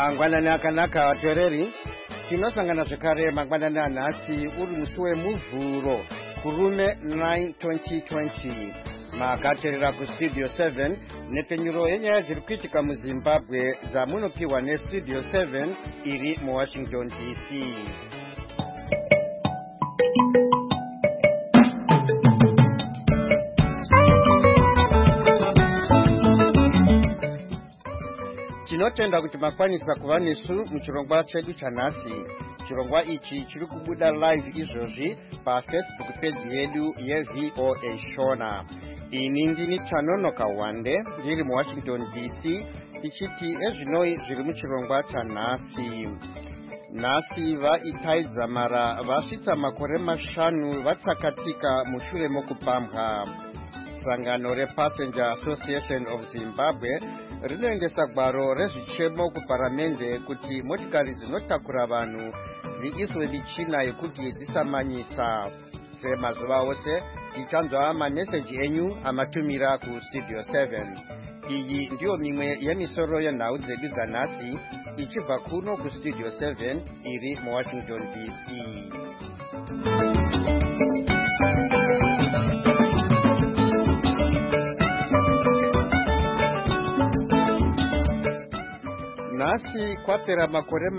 Mangwanani akanaka vateereri, tinosangana zvekare mangwanani anhasi uri musi wemuvhuro kurume 9 2020. Makateerera kustudio 7 nepfenyuro yenyaya dziri kuitika muZimbabwe dzamunopiwa nestudio 7 iri muWashington DC. Tinotenda kuti makwanisa kuva nesu muchirongwa chedu chanhasi. Chirongwa ichi chiri kubuda live izvozvi paFacebook page yedu yeVOA Shona. Ini ndini Tanonoka Wande ndiri muWashington DC tichiti ezvinoi zviri muchirongwa chanhasi. Nhasi vaitaidza mara vasvitsa makore 5 vatsakatika mushure mokupambwa. Sangano rePassenger Association of Zimbabwe rinoendesa gwaro rezvichemo kuparamende kuti motikari dzinotakura vanhu dziiswe michina yekuti dzisamanyisa. Semazuva ose tichanzwa mameseji enyu amatumira kustudio 7. Iyi ndiyo mimwe yemisoro yenhau dzedu dzanhasi ichibva kuno kustudio 7 iri muWashington DC. Nhasi kwapera makore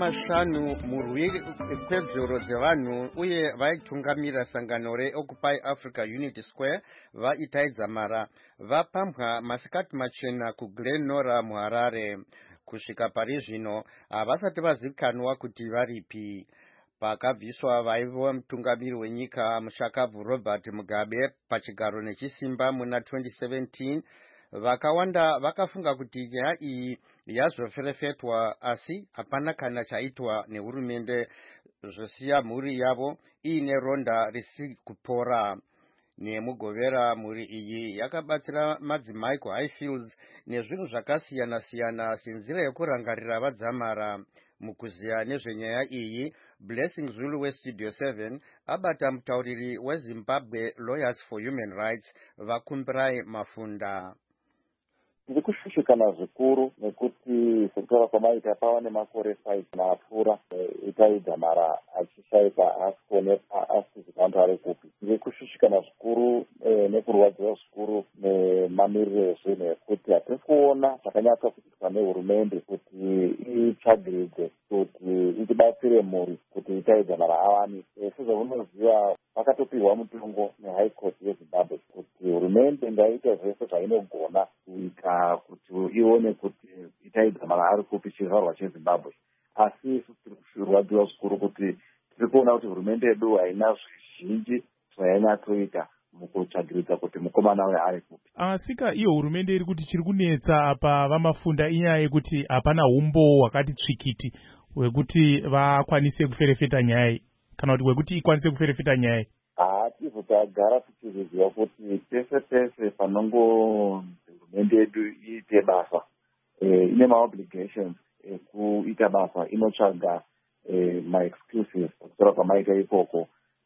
5 murwi kwedzoro dzevanhu uye vaitungamira sangano reOccupy Africa Unity Square vaitaidza mara vapambwa masikati machena kuGlen Norah muHarare. Kusvika pari zvino havasati vazivikanwa kuti varipi. Pakabviswa vaiva mutungamiri wenyika mushakabvu Robert Mugabe pachigaro nechisimba muna 2017, vakawanda vakafunga kuti nyaya iyi yazoferefetwa, asi hapana kana chaitwa nehurumende, zvosiya mhuri yavo iine ronda risiri kupora. Nemugovera mhuri iyi yakabatsira madzimai kuHighfields nezvinhu zvakasiyana-siyana senzira yekurangarira vadzamara. Mukuziya nezvenyaya iyi, Blessing Zulu weStudio 7 abata mutauriri weZimbabwe Lawyers for Human Rights Vakumbirai Mafunda. Ndiri kushushikana zvikuru nekuti sekutaura kwamaita pava nemakore 5 napfuura itaidza mara achishaikwa asikuonekwa asikuzikanwa ari kupi. Ndiri kushushikana zvikuru nekurwadziwa zvikuru nemamiriro ezvinhu ekuti hatiri kuona zvakanyatsa kuitwa nehurumende kuti itsvagiridze kuti itibatsire mhuri kuti itaidza mara awanise. Sezvamunoziva vakatopiwa mutongo neHigh Court yeZimbabwe kuti hurumende ngaite zvese zvainogona kuita kuti ione kuti itaidza mara ari kupi chizvarwa cheZimbabwe. Asi isu tiri kurwadziwa zvikuru kuti tiri kuona kuti hurumende yedu haina zvizhinji zvayanyatsoita mukutsvagiridza kuti mukomana we ari kupi. Sika iyo hurumende iri kuti chiri kunetsa apa vamafunda inyaya yekuti hapana umbo hwakati tsvikiti hwekuti vakwanise kuferefeta nyaya kana kuti hwekuti ikwanise kuferefeta nyaya. Tibva tagara tichiziva kuti pese pese panongo hurumende yedu iite basa ine maobligations ekuita basa inotsvaga maexcuses pakutora kwamaita ikoko.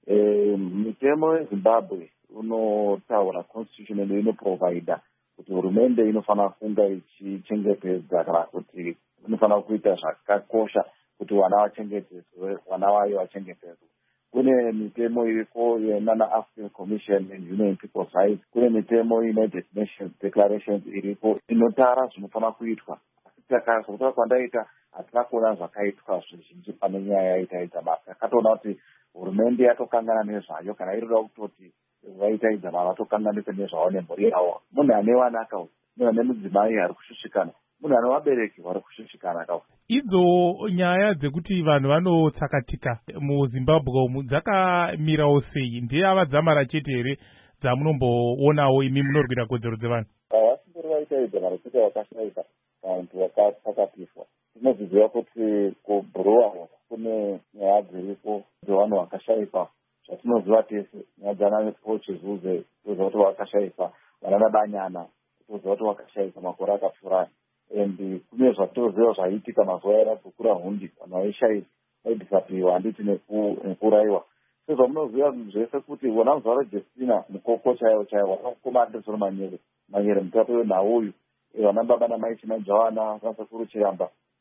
Mitemo yeZimbabwe unotaura constitution yedu inoprovida kuti hurumende inofanira kunga ichichengetedza kana kuti inofanira kuita zvakakosha kuti vana vachengetedzwe, vana vayo vachengetedzwe. Kune mitemo iriko yenana African Commission and Human People's Rights, kune mitemo United Nations Declarations iriko inotara zvinofanira kuitwa. Saka kwandaita hatina kuona zvakaitwa zvizhinji pane nyaya yaitaidza mara. Takatoona kuti hurumende yatokangana nezvayo, kana irida kutoti vaitaidza mara vatokanganisa nezvavo nemhuri yavo. Munhu ane vana akauya, munhu ane mudzimai ari kushushikana, munhu ane vabereki vari kushushikana akauya. Idzo nyaya dzekuti vanhu vanotsakatika muZimbabwe umu dzakamirawo sei? Ndiye avadzamara chete here dzamunomboonawo imi munorwira kodzero dzevanhu? Vasingori vaitaidza mara kuti vakashaika vantu vakatsakatiswa. Tinoziva kuti kubhuruwa kune nyaya dziriko dzevanhu vakashaikwa. Zvatinoziva tese nyaya dzana Chizuze toziva kuti vakashaikwa, vanana Banyana toziva kuti vakashaikwa makore akapfuura. Kune zvatoziva zvaiitika mazuva yaradzukura hundi, vanhu vaishaikwa, vaidhisapiwa handiti nekurayiwa. Sezvamunoziva zvese kuti vona muzvaro Justina mukoko chaiwo vanokoma Anderson Manyere mutape wenhau uyu, vana baba namai Chimajana, Vasekuru Chiramba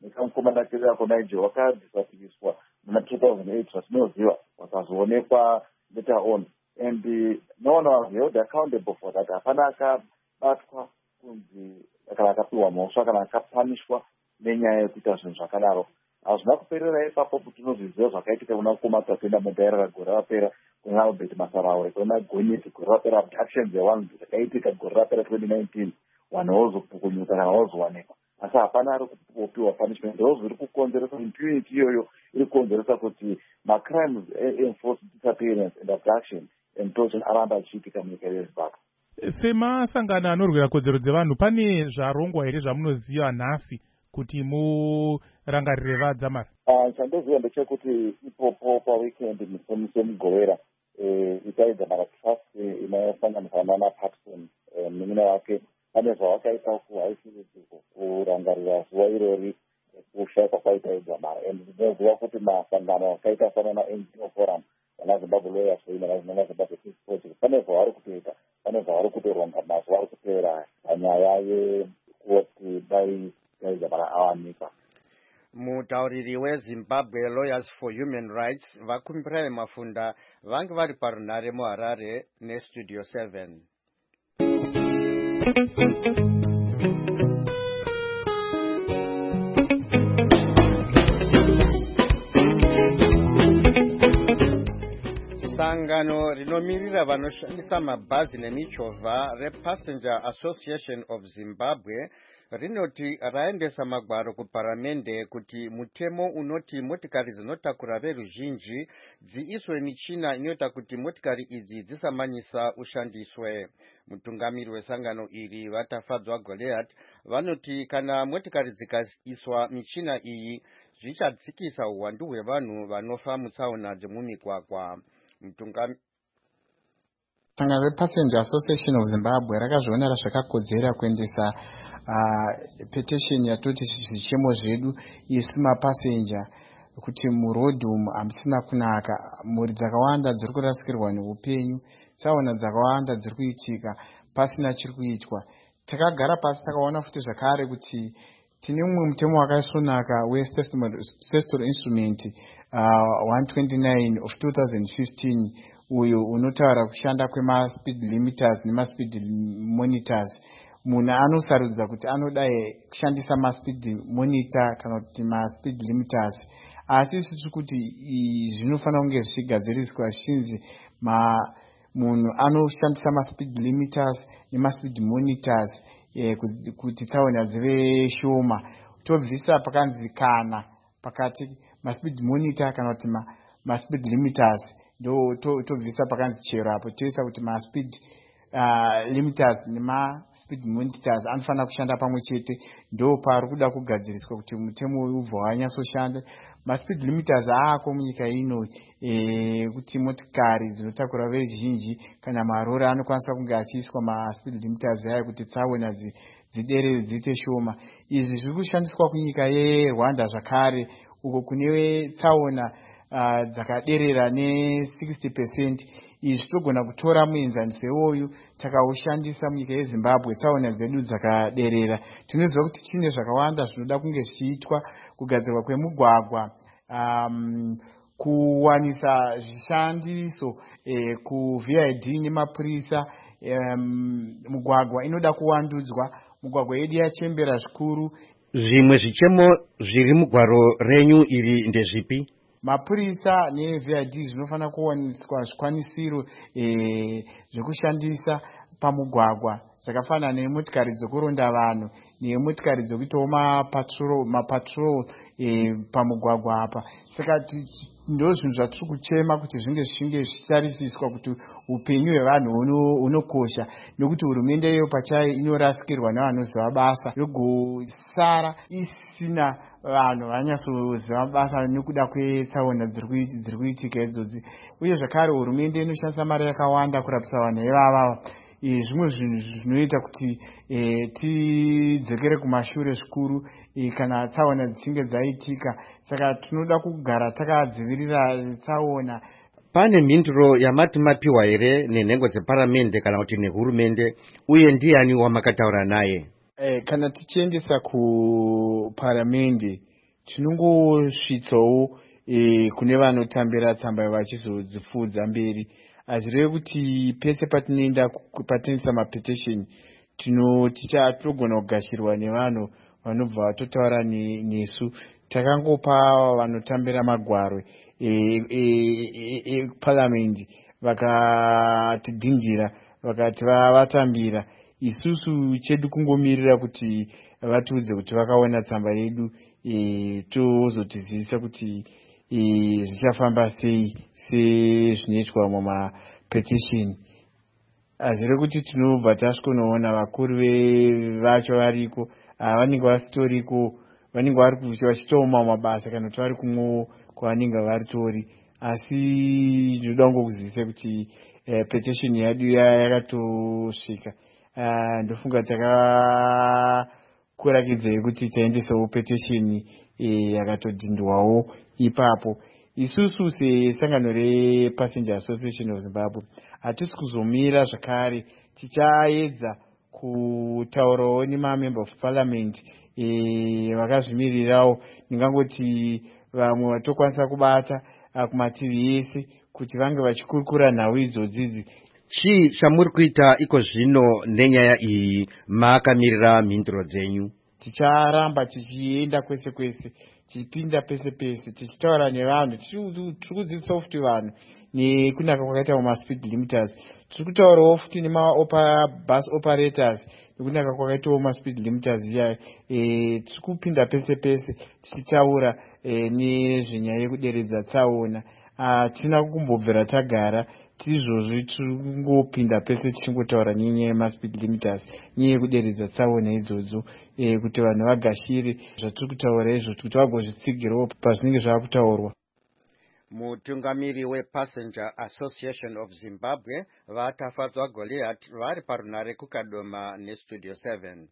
nekamukomana kere ako Niger wakadisatiriswa muna 2008 zvasinoziva wakazoonekwa later on, and no one was held accountable for that. Hapana akabatwa kunzi kana akapiwa mhosva kana akapanishwa nenyaya yekuita zvinhu zvakadaro. Hazvina kuperera ipapo kuti tinozviziva zvakaitika kuna Kumatwa kuenda mugairara gore rapera, kuna Albert Masaraure, kuna Gonyeti gore rapera, abductions yevanhu dzakaitika gore rapera 2019, vanhu vozopukunyuka kana vozowanikwa. Asi hapana ari kupiwa punishment. Ndizvo zviri kukonzeresa impunity iyoyo, iri kukonzeresa kuti macrimes enforced disappearance and abduction and torture aramba achiitika munyika yeZimbabwe. Semasangano anorwira kodzero dzevanhu, pane zvarongwa here zvamunoziva nhasi kuti murangarire vadzamara? Chandoziva ndechekuti ipopo paweekend musomiso mugowera itaidzamara trust inosanganiswa nana Patson munina wake pane zvawakaita kuhaisiridziko kurangarira zuva irori kushayikwa kwaitaidzamara. And ndinoziva kuti masangano akaita sana naNGO Forum, vana Zimbabwe Lawyers Union, vana Zimbabwe Peace Project, pane zvavari kutoita, pane zvavari kutoronga mazuva ari kupera panyaya yekuti daidzamara awanikwa. Mutauriri weZimbabwe Lawyers for Human Rights vakumbirai Mafunda vange vari parunhare muHarare neStudio 7. Sangano rinomirira vanoshandisa mabhazi nemichovha rePassenger Association of Zimbabwe rinoti raendesa magwaro kuparamende kuti mutemo unoti motikari dzinotakura veruzhinji dziiswe michina inoita kuti motikari idzi dzisamanyisa ushandiswe. Mutungamiri wesangano iri Vatafadzwa Goliath vanoti kana motikari dzikaiswa michina iyi zvichadzikisa uwandu hwevanhu vanofa mutsaona dzemumigwagwa. Sangano rePassenger Association of Zimbabwe rakazvionera zvakakodzera kuendesa petition yatoti zvichemo zvedu isu mapassenger kuti murodhi umu hamusina kunaka, mhuri dzakawanda dziri kurasikirwa neupenyu, tsaona dzakawanda dziri kuitika pasina chiri kuitwa. Takagara pasi takaona futi zvakare kuti tine mumwe mutemo wakaisvonaka weStatutory Instrument 129 of 2015 uyo unotaura kushanda kwema-speed limiters nema-speed monitors. Munhu anosarudza kuti anoda kushandisa ma-speed monitor kana kuti ma-speed limiters, asi isusu kuti zvinofanira kunge zvichigadziriswa zvinzi munhu anoshandisa ma-speed limiters nema-speed monitors kuti tsaona dzive shoma. Tobvisa pakanzi kana pakati ma-speed monitor kana kuti ma-speed limiters, ndo tobvisa pakanzi chero apo toisa kuti ma-speed limiters nema-speed monitors anofanira kushanda pamwe chete. Ndo pari kuda kugadziriswa kuti mutemo uyu ubva wanyasoshanda. Ma-speed limiters aako munyika ino kuti motikari dzinotakura veruzhinji kana marori anokwanisa kunge achiiswa ma-speed limiters aya kuti tsaona dziderere dziite shoma. Izvi zviri kushandiswa kunyika yeRwanda zvakare, uko kune tsaona dzakaderera ne60%. Izvi togona kutora muenzaniso iwoyu takaushandisa munyika yeZimbabwe, tsaona dzedu dzakaderera. Tinoziva kuti chine zvakawanda zvinoda kunge zvichiitwa: kugadzirwa kwemugwagwa, kuwanisa zvishandiso kuVID nemapurisa. Mugwagwa inoda kuwandudzwa, mugwagwa yedu yachembera zvikuru. Zvimwe zvichemo zviri mugwaro renyu iri ndezvipi? Mapurisa neVID zvinofanira kuwaniswa zvikwanisiro zvekushandisa pamugwagwa zvakafanana nemotikari dzokuronda vanhu nemotikari dzokuitawo mapatrol pamugwagwa apa. Saka ndo zvinhu zvatiri kuchema kuti zvinge zvichitarisiswa kuti upenyu hwevanhu hunokosha, nokuti hurumende iyo pachayo inorasikirwa nevanoziva basa yogosara isina vanhu vanyasoziva basa nekuda kwetsaona dziri kuitika idzodzi. Uye zvakare hurumende inoshandisa mari yakawanda kurapisa vanhu ivava. Zvimwe zvinhu zvinoita kuti tidzokere kumashure zvikuru kana tsaona dzichinge dzaitika. Saka tinoda kugara takadzivirira tsaona. Pane mhinduro yamati mapiwa here nenhengo dzeparamende kana kuti nehurumende, uye ndiani wamakataura naye? Kana tichiendesa kuparamende tinongosvitsawo kune vanotambira tsamba vachizodzifudza mberi. Hazvireve kuti pese patinoisa mapetition tinogona kugashirwa nevanhu vanobva vatotaura nesu. Takangopa vanotambira magwaro eparliamendi vakatidhindira vakati vatambira. Isusu chedu kungomirira kuti vatiudze kuti vakaona tsamba yedu, tozotizivisa kuti zvichafamba sei sezvinoitwa mumapetition. Hazviri kuti tinobva tasvikonoona vakuru vacho variko, vanenge vasitoriko, vanenge vari vachitoma mabasa kana kuti vari kumwewo kwavanenge varitori. Asi ndinoda kungokuzivisa kuti petition yedu yakatosvika. Ndofunga takakurakidzai kuti taendesawo petition yakatodhindwawo ipapo. Isusu sesangano rePassenger Association of Zimbabwe hatisi kuzomira zvakare, tichaedza kutaurawo nemamember of parliament vakazvimirirawo. Ndingangoti vamwe vatokwanisa kubata kumativi ese kuti vange vachikurukura nhau idzodzidzi. Chii chamuri kuita iko zvino nenyaya iyi makamirira mhinduro dzenyu? Ticharamba tichienda kwese kwese, tichipinda pese pese, tichitaura nevanhu, tiri kudzidzisa futi vanhu nekunaka kwakaita speed limiters. Tiri kutaurawo futi bus operators nekunaka kwakaitawo speed limiters iya. Tiri kupinda pese pese tichitaura nezvenyaya yekuderedza tsaona. Tina kumbobvira tagara tizvozvi tingopinda pese tichingotaura nenyaya yemaspeed limiters, nyaya yekuderedza tsaona idzodzo, kuti vanhu vagashire zvatiri kutaura izvo kuti vagozvitsigirawo pazvinenge zvakutaurwa. Mutungamiri wePassenger Association of Zimbabwe vatafadzwa Goliath vari parunare kukadoma neStudio 7.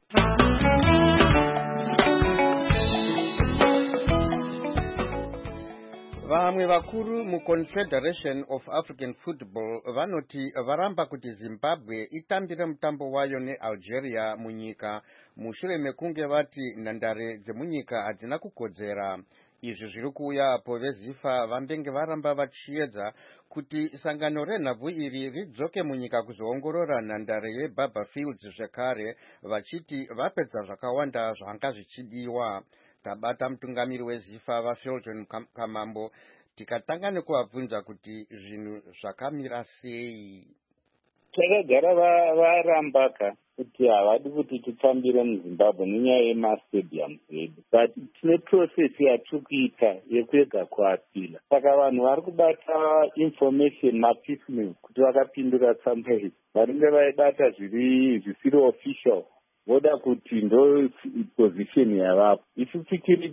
Vamwe vakuru muConfederation of African Football vanoti varamba kuti Zimbabwe itambire mutambo wayo neAlgeria munyika mushure mekunge vati nhandare dzemunyika hadzina kukodzera. Izvi zviri kuuya apo veZIFA vambenge varamba vachiedza kuti sangano renhabvu iri ridzoke munyika kuzoongorora nhandare yeBaba Fields zvekare, vachiti vapedza zvakawanda zvanga zvichidiwa. Tabata mutungamiri weZIFA vaFilton Kamambo tikatanga nekuvabvunza kuti zvinhu zvakamira sei. Takagara varambaka kuti havadi kuti titambire muZimbabwe nenyaya yemastadium edu, but tine process yatiri kuita yekuega kuapila. Saka vanhu vari kubata information mapiecemeal kuti vakapindura tsamba idzi vanenge vaibata zvisiri official voda kuti ndo position yavapo. Isu tikiri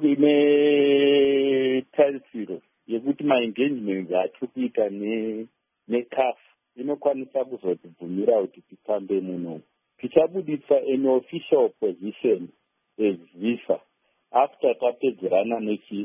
netarisiro yekuti maengagements atiri kuita neCAF inokwanisa kuzotibvumira kuti titambe muno. Tichabudisa an official position as ZIFA after tapedzerana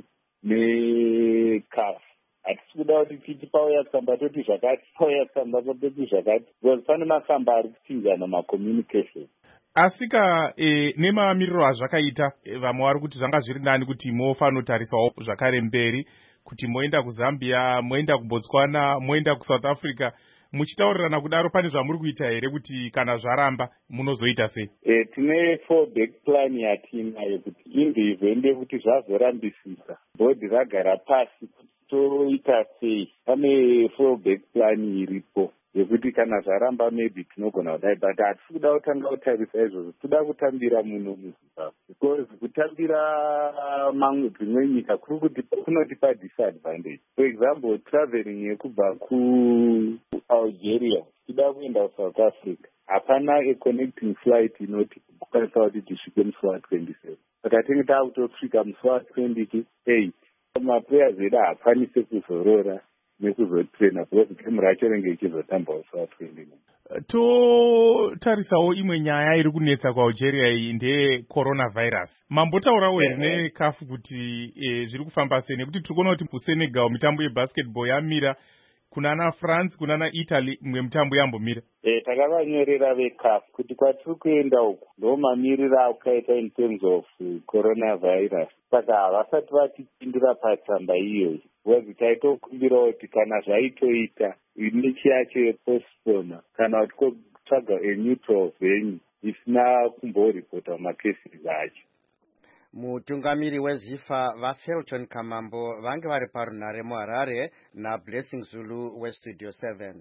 neCAF. Hatisi kuda kuti titi pauya tsamba toti zvakati, pauya tsamba toti zvakati, because pane masamba ari kuchinjana macommunication. Asika nemamiriro azvakaita, vamwe vari kuti zvanga zviri nani kuti mofanotarisawo zvakare mberi, kuti moenda kuZambia, moenda kuBotswana, moenda kuSouth Africa, muchitaurirana kudaro pane zvamuri kuita here kuti kana zvaramba munozoita sei? Tine fallback plan yatinayo kuti indivende kuti zvazorambisisa bhodhi ragara pasi kuti toita sei. Pane fallback plan iripo yekuti kana zvaramba maybe tinogona kudai, but hatisi kuda kutanga kutarisa izvozvo, toda kutambira muno muZimbabwe, because kutambira mamwe dzimwe nyika kunotipa disadvantage. For example, traveling yekubva kuAlgeria tida kuenda kuSouth Africa, hapana a-connecting flight inoti kukwanisa kuti tisvike musi wa27. Saka tinge taakutosvika musi wa28 maplayers edu haakwanise kuzorora nekuzotrena because game racho renge ichizotamba musi wa29. Totarisawo imwe nyaya iri kunetsa kuAlgeria iyi ndeye coronavirus. Mambotaurawo here neCAF kuti zviri kufamba sei, nekuti tiri kuona kuti muSenegal mitambo yebasketball yamira kunana France kunana Italy mwe mutambo yambomira. Takavanyorera veCAF kuti kwatiri kuenda uku ndo mamiriro akaita in terms of coronavirus. Saka havasati vatipindura patsamba iyoyi. Wezi taitokumbira kuti kana zvaitoita imechi yacho yepostpona kana kuti kotsvaga a neutral venue isina kumboripota macases acho. Mutungamiri weZIFA vaFelton Kamambo vange vari parunhare muHarare naBlessing Zulu weStudio 7.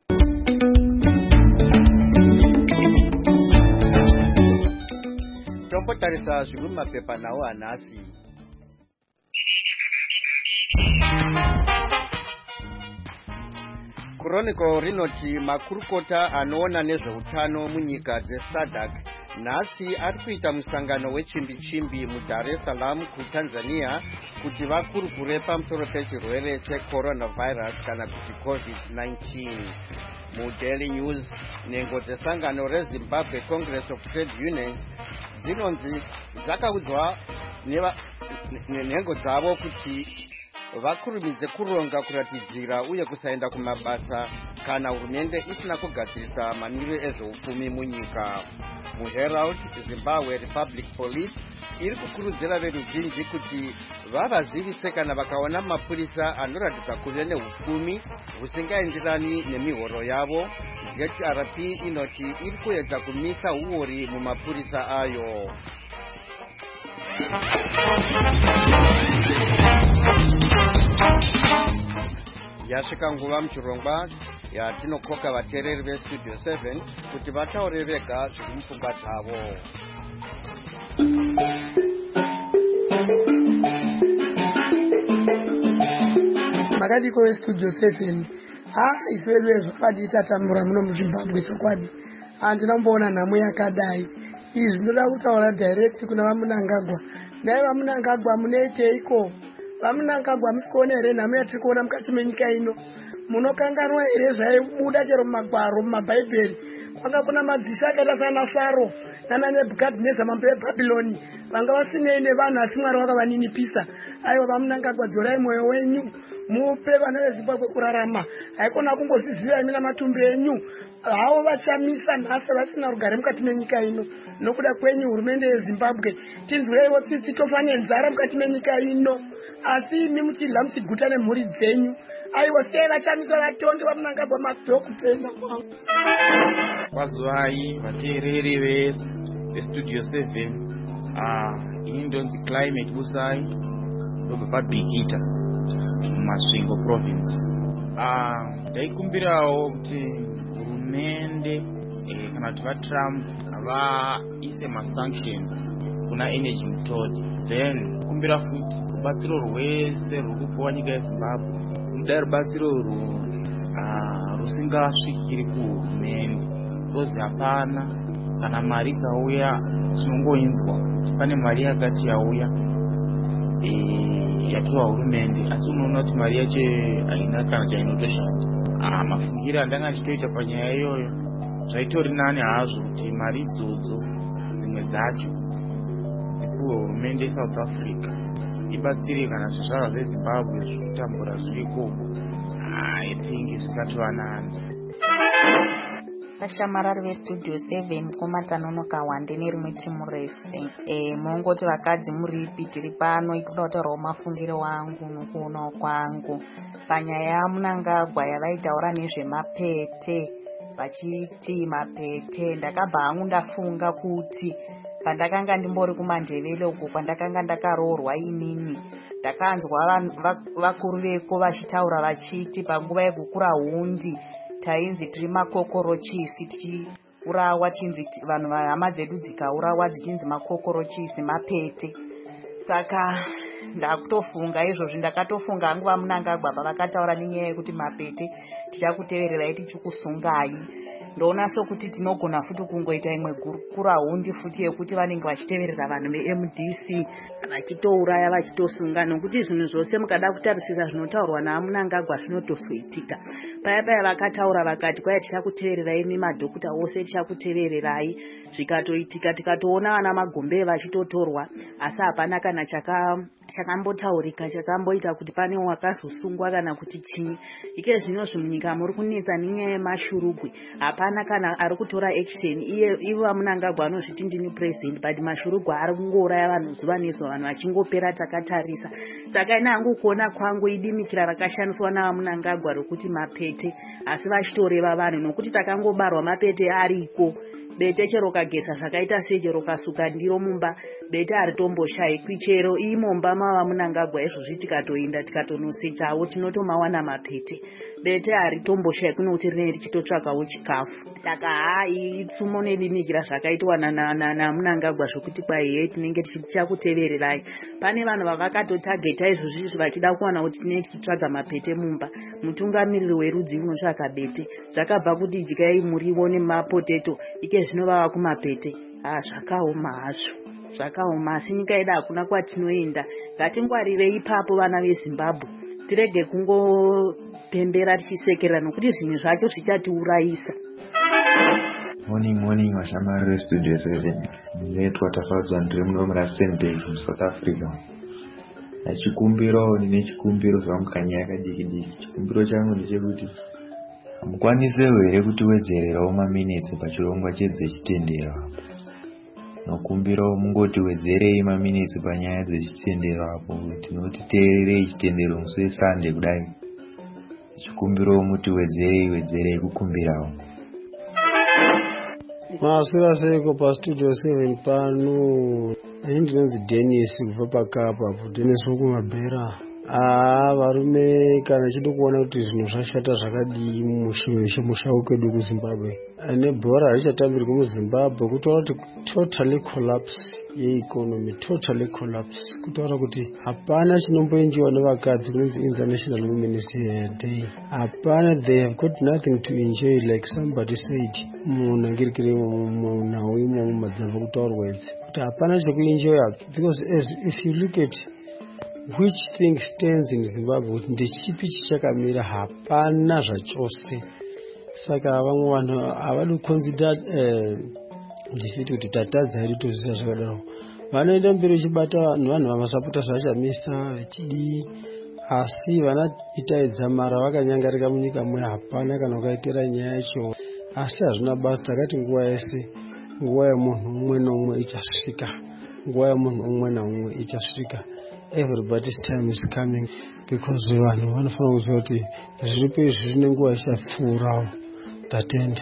Tombotarisa zviri mumapepa nawo hanhasi. Chronicle rinoti makurukota anoona nezveutano munyika dzeSADC nhasi ari kuita musangano wechimbi-chimbi muDar es Salaam kuTanzania kuti vakurukure pamusoro pechirwere checoronavirus kana kuti COVID-19. MuDaily News nhengo dzesangano reZimbabwe Congress of Trade Unions dzinonzi dzakaudzwa nenhengo dzavo kuti vakurumidze kuronga kuratidzira uye kusaenda kumabasa kana hurumende isina kugadzirisa manwiro ezveupfumi munyika. MuHerald, Zimbabwe Republic Police iri kukurudzira veruzhinji kuti vavazivise kana vakaona mapurisa anoratidza kuve neupfumi husingaenderani nemihoro yavo. ZRP inoti iri kuedza kumisa uori mumapurisa ayo. Yasvika nguva muchirongwa yatinokoka vateereri veStudio 7 kuti vataure vega zviri mupfungwa dzavo. Makadiko veStudio 7 isu zvakadi tatamura muno muZimbabwe chokwadi handina kumboona nhamo yakadai. Izvi zvinoda kutaura direct kuna vaMunangagwa. Nai vaMunangagwa munoiteiko? VaMunangagwa musikuona here nhamo yatiri kuona mukati menyika ino? Munokanganwa here zvaibuda chero mumagwaro mumabhaibheri? Kwanga kuna madzisi akaita sana Faro nana Nebhukadhineza mambo eBhabhironi vanga vasinei nevanhu asi Mwari vakavaninipisa. Aiwa vaMunangagwa, dzorai mwoyo wenyu mupe vana veZimbabwe kurarama. Haikona kungozviziva imi namatumbi enyu. Havo vachamisa nhasi vasina rugare mukati menyika ino. Nokuda kwenyu hurumende yeZimbabwe tinzwireiwo tsitsi tofa nenzara mukati menyika ino. Asi imi muchidla muchiguta nemhuri dzenyu. Aiwa sei vachamisa vatongi vaMunangagwa madhokutenga kwavo. Kwazuvai vateereri veStudio 7. Ini ndonzi Climate Busai ndobva paBhikita muMasvingo province. Ndaikumbirawo kuti hurumende kana kuti vaTrump vaise masanctions kuna energy mutodi. Then kumbira futi rubatsiro rwese ruri kupuwa nyika yeZimbabwe rudai rubatsiro rusingasvikiri kuhurumende. Rozi hapana kana mari ikauya tinongoinzwa pane mari yakati yauya yapiwa hurumende, asi unoona kuti mari yacho haina kana chainotoshanda. Mafungiro andanga ndichitoita panyaya iyoyo zvaitori nani hazvo kuti mari idzodzo dzimwe dzacho dzipiwe hurumende yeSouth Africa ibatsire kana zvizvarwa zveZimbabwe zvekutambura zviriko. I think zvikatova nani. Vashamarari veStudio 7 mukoma Tanonoka Wande nerimwe timu rese. Mungoti vakadzi muripi tiri pano ikuda kutaurawo mafungiro wangu nokuonawo kwangu panyaya yaMunangagwa yavaitaura nezvemapete vachiti mapete. Ndakabva hangu ndafunga kuti pandakanga ndimbori kuMandebele uko kwandakanga ndakaroorwa inini ndakanzwa vakuru veko vachitaura vachiti panguva yekukura hundi tainzi tiri makokorochisi tichiurawa, chinzi vanhu hama dzedu dzikaurawa dzichinzi makokorochisi mapete. Saka ndakutofunga izvozvi, ndakatofunga hangu vaMunangagwa pavakataura nenyaya yekuti mapete tichakutevererai tichikusungai ndoona sokuti tinogona futi kungoita imwe kuraundi futi yekuti vanenge vachiteverera vanhu veMDC vachitouraya vachitosunga, nokuti zvinhu zvose mukada kutarisisa zvinotaurwa naMunangagwa zvinotozoitika. Paya vakataura vakati kwai tichakutevererai imi madhokuta ose tichakutevererai, zvikatoitika tikatoona vana Magombe vachitotorwa asi hapana kana chakambotaurika chakamboita kuti pane wakazosungwa kana kuti chii. Ike zvinozvi munyika muri kunetsa nenyaya yemashurugwi, hapana kana ari kutora action. Ivo vaMunangagwa anozviti ndini president, but mashurugwi ari kungouraya vanhu zuva nezuva, vanhu vachingopera takatarisa. Saka ina hangu kuona kwangu idimikira rakashandiswa navaMunangagwa rokuti mapete, asi vachitoreva vanhu nokuti takangobarwa mapete ariko. Bete chero kagesa zvakaita sechero kasuka ndiro mumba, bete haritomboshaikwi. Chero imomba mavaMunangagwa izvozvi tikatoinda tikatonosechawo tinotomawana mapete. Bete haritomboshaikwi nokuti rinenge richitotsvakawo chikafu. Saka itsumo nedimikira zvakaitwa naMunangagwa zvokuti kwaiye tinenge tichakutevererai. Pane vanhu vavakatotageta izvozvi vachida kuwana kuti tinenge tichitsvaga mapete mumba. Mutungamiriri werudzi unotsvaga bete, zvakabva kuti dyai muriwo nemapoteto, ike zvinovava kumapete. Zvakaoma hazvo, zvakaoma. Asi nyika yedu hakuna kwatinoenda. Ngatingwarirei ipapo vana veZimbabwe, tirege kungopembera tichisekerera nokuti zvinhu zvacho zvichatiurayisa. Morning washamari vestudio 7. Ndinoitwa Tafadzwa ndiri muno muRustenburg muSouth Africa. Nine chikumbiro zvamukanya yakadiki. Chikumbiro changu ndechekuti hamukwanise here kuti wedzererawo maminitsi pachirongwa chedzechitendero. Nokumbirawo mungoti wedzerei maminitsi panyaya dzechitendero apo tinoti teererei chitendero musi weSunday kudai. Chikumbirawo muti wedzerei kukumbirawo. Maswera seko pastudio 7 pano. Ndinonzi Dennis kubva paKapa, Dennis wokumabhera. Varume kana chidi kuona kuti zvinhu zvashata zvakadii mumushauri kwedu kuZimbabwe. Nebhora richatambirwa muZimbabwe kutaura kuti totally collapse yeeconomy, totally collapse. Kutaura kuti hapana chinomboenjiwa nevakadzi kunonzi International Women's Day. Hapana, they have got nothing to enjoy like somebody said. Munangirikire munhau imomo madzimba kutaurwa idzi. Kuti hapana chekuenjoya, because if you look at which thing stands in Zimbabwe, ndechipi chichakamira, hapana zvachose. Saka vamwe vanhu havadi kuconsider ndifiti kuti tatadza iri tozisa zvakadaro. Vanoenda mberi vachibata vanhu vamasapota zvachamisa vachidii, asi vanaitaidza mara vakanyangarika munyika mwe, hapana kana ukaitira nyaya yacho. Asi hazvina basa, takati nguva yese, nguva yemunhu umwe nomwe ichasvika, nguva yemunhu umwe naumwe ichasvika. Everybody's time is coming, because vanhu vanofanira kuziva kuti zviripo izvi zvine nguva ichapfuurawo. Tatenda.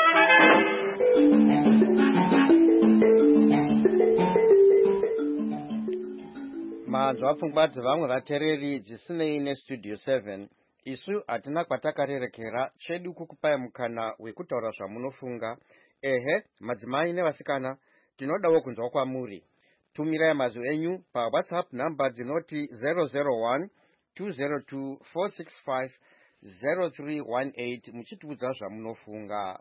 Manzwa pfungwa dzevamwe vateereri dzisinei nestudio 7. Isu hatina kwatakarerekera, chedu kukupai mukana wekutaura zvamunofunga. Madzimai nevasikana, tinodawo kunzwa kwamuri. Tumirai mazwi enyu paWhatsApp namba dzinoti 001 202 465 0318 muchitiudza zvamunofunga.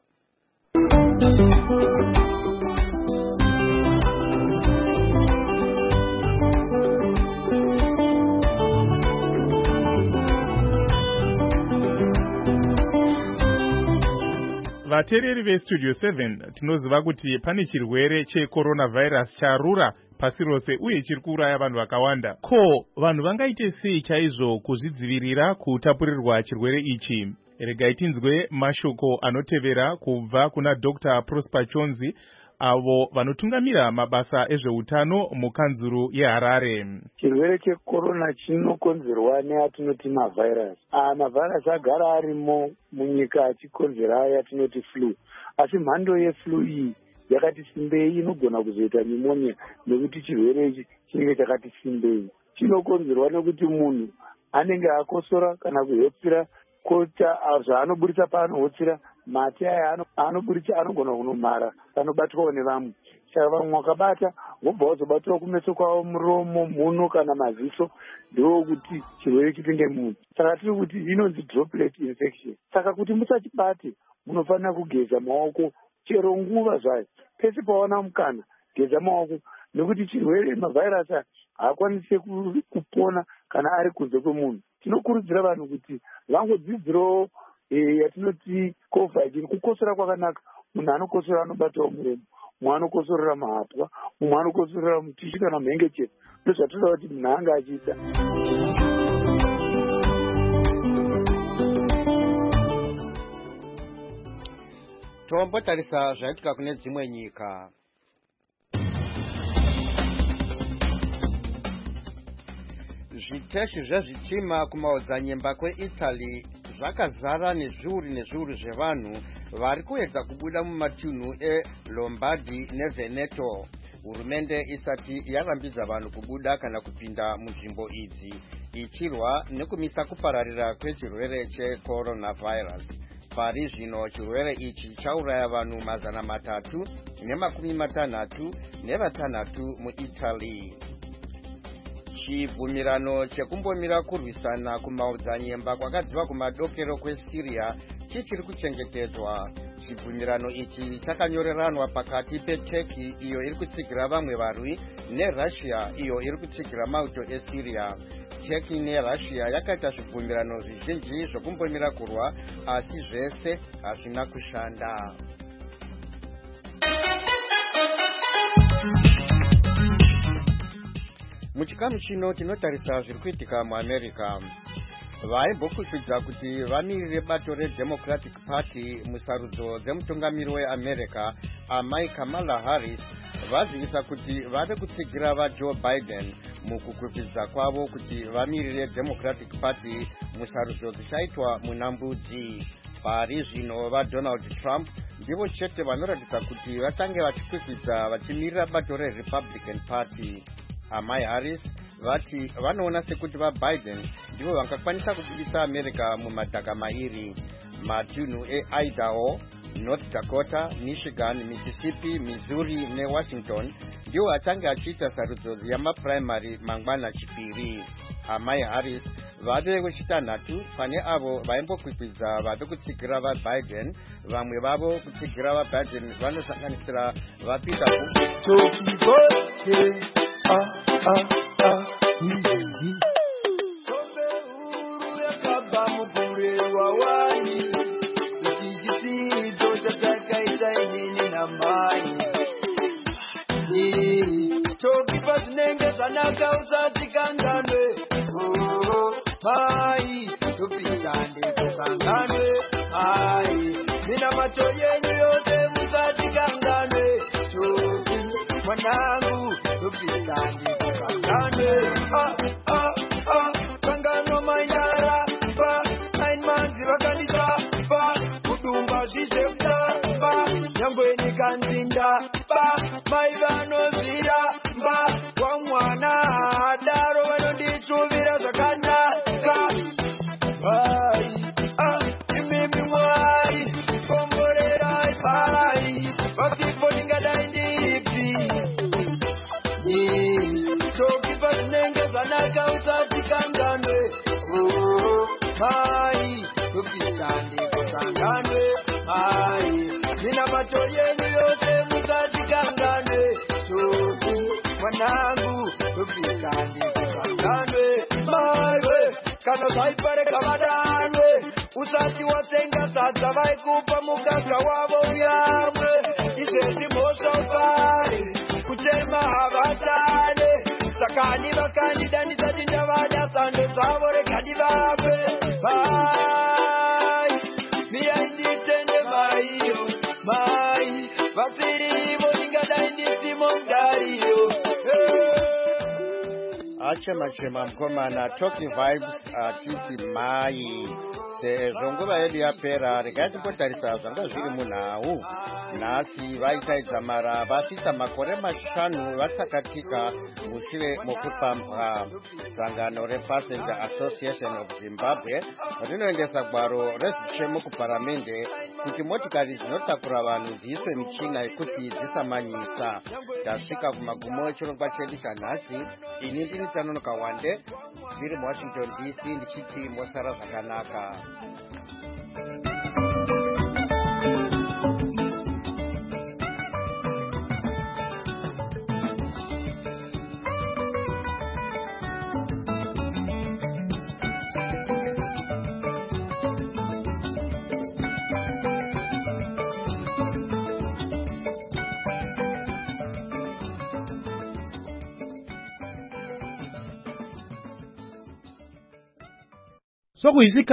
Vateereri vestudio 7, tinoziva kuti pane chirwere checoronavirus charura pasi rose uye chiri kuuraya vanhu vakawanda. Ko, vanhu vangaite sei chaizvo kuzvidzivirira kutapurirwa chirwere ichi? Regai tinzwe mashoko anotevera kubva kuna Dr. Prosper Chonzi, avo vanotungamira mabasa ezveutano mukanzuru yeHarare. Chirwere chekorona chinokonzerwa neatinoti mavhairasi. Mavhairasi agara arimo munyika achikonzera yatinoti flu. Asi mhando yeflu iyi yakati simbei, inogona kuzoita pneumonia nekuti chirwere ichi chinenge chakati simbei. Chinokonzerwa nekuti munhu anenge akosora kana kuhotsira, kota zvaanoburitsa paanohotsira, mate aya anoburitsa anogona kunomhara anobatwawo nevamwe. saka vamwe wakabata wobva wazobatwa kumeso kwavo, muromo, mhuno kana maziso, ndokuti chirwere chipinde munhu. Saka tiri kuti inonzi droplet infection. Saka kuti musachibate munofanira kugeza maoko chero nguva zvayo, pese pawana mukana geza maoko, nekuti chirwere mavhairasi haakwanisi kupona kana ari kunze kwemunhu. Tinokurudzira vanhu kuti vangodzidzirawo yatinoti COVID, kukosora kwakanaka. Munhu anokosora anobatawo muromo, mumwe anokosorera mahapwa, mumwe anokosorera mutishi kana mhengecheto. Ndozvatoda kuti munhu anga achiita. Tombotarisa zvaitika kune dzimwe nyika. Zviteshi zvezvitima kumaodzanyemba kweItaly zvakazara nezviuru zvevanhu vari kuedza kubuda mumatunhu eLombardy neVeneto. Hurumende isati yarambidza vanhu kubuda kana kupinda munzvimbo idzi, ichirwa nekumisa kupararira kwechirwere checoronavirus. Pari zvino chirwere ichi chauraya vanhu 366 muItaly. Chibvumirano chekumbomira kurwisana kumaodzanyemba kwakadziva kumadokero kweSyria chichiri kuchengetedzwa. Chibvumirano ichi chakanyoreranwa pakati peTurkey, iyo iri kutsigira vamwe varwi, neRussia, iyo iri kutsigira mauto eSyria. Turkey neRussia yakaita zvibvumirano zvizhinji zvokumbomira kurwa, asi zvese hazvina kushanda. Muchikamu chino tinotarisa zviri kuitika muAmerica. Vaimbokukwidza kuti vamirire bato reDemocratic Party musarudzo dzemutungamiri weAmerica, amai Kamala Harris, vazivisa kuti vave kutsigira vaJoe Biden mukukwidza kwavo kuti vamirire Democratic Party musarudzo dzichaitwa munambudzi. Pari zvino vaDonald Trump ndivo chete vanoratidza kuti vachange vachikwidza vachimirira bato reRepublican Party. Amai Harris vati vanoona sekuti vaBiden ndivo vangakwanisa kubudisa America mumadhaka mairi. Matunhu eIdaho, North Dakota, Michigan, Mississippi, Missouri neWashington ndiwo achange achiita sarudzo yamapuraimari mangwana chipiri. Amai Harris vave wechitanhatu pane avo vaimbokwikwidzwa vave kutsigira vaBiden. Vamwe vavo kutsigira vaBiden vanosanganisira vapita usati watenga sadza vaikupa muganga wavo uyamwe izvezvi mhosofari kuchema havatane sakani vakandida ndisati ndavada sando dzavo rekadi vape mai miyai nditende maiyo mai vasirivo ndingadai ndisimo mudariyo. wachema mukomana Talking Vibes achiti mai sezvo nguva yedu yapera regai timbotarisa zvanga zviri munhau. Nhasi vaitaidza mara vasvitsa makore 5 vatsakatika mushure mokupambwa sangano rePassenger Association of Zimbabwe rinoendesa gwaro rezvichemo kuparamende kuti motikari dzinotakura vanhu dziiswe michina yekuti dzisamanyisa. Tasvika kumagumo echirongwa chedu chanhasi. Ini ndini Tanonoka Wande ndiri muWashington DC ndichiti mosara zvakanaka. Sokuyisikhathi